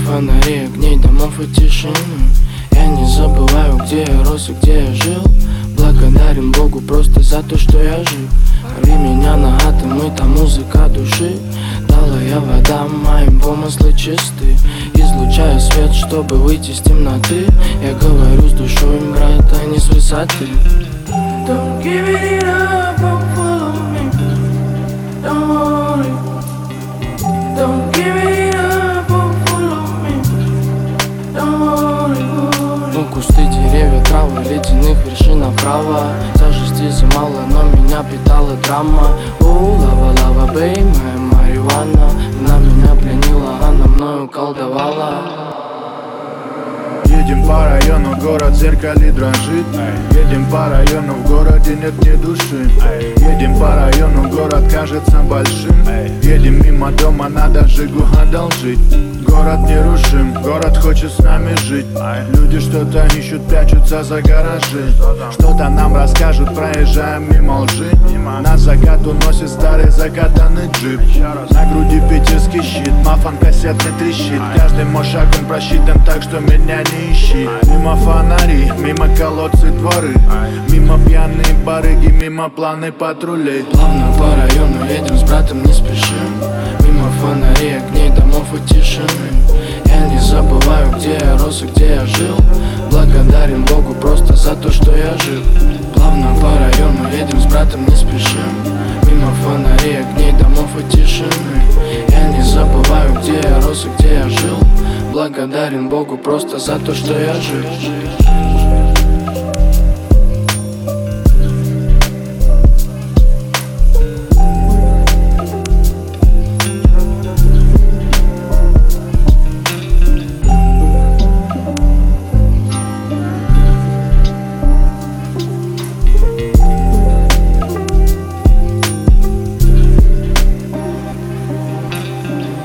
фонарей, огней, домов и тишины. Я не забываю, где я рос и где я жил. Благодарен Богу просто за то, что я жив. Рви меня на атомы, это музыка души. Дала я водам, моим помыслы чисты. Излучаю свет, чтобы выйти с темноты. Я говорю с душой, брат, а не с высоты. Don't give it up, don't follow me. Don't worry. Don't give it up, don't follow me. Don't worry. Ну, кусты, деревья, травы, ледяных вершин направо. Тяжести замало, но меня питала драма. Лава, лава, бей, моя марихуана. Она меня пленила, она мною колдовала. Едем по району, город в зеркале дрожит. Едем по району, в городе нет ни души. Едем по району, город кажется большим. Едем мимо дома, надо Жигу одолжить. Город нерушим, город хочет с нами жить. Люди что-то ищут, прячутся за гаражи. Что-то нам расскажут, проезжаем мимо лжи. Нас закат уносит старый закатанный джип. На груди питерский щит, мафан кассетный трещит. Каждый мой шаг он просчитан так, что меня не ищи. Мимо фонари, мимо колодцы дворы. Мимо пьяные барыги, мимо планы патрулей. Плавно по району едем с братом, не спешим. Мимо фонарей, огней, домов и тишины. Я не забываю, где я рос и где я жил. Благодарен Богу просто за то, что я жив. Плавно по району едем с братом, не спешим. Мимо фонарей, огней, домов и тишины. Я не забываю, где я рос и где я жил. Благодарен Богу просто за то, что я жив.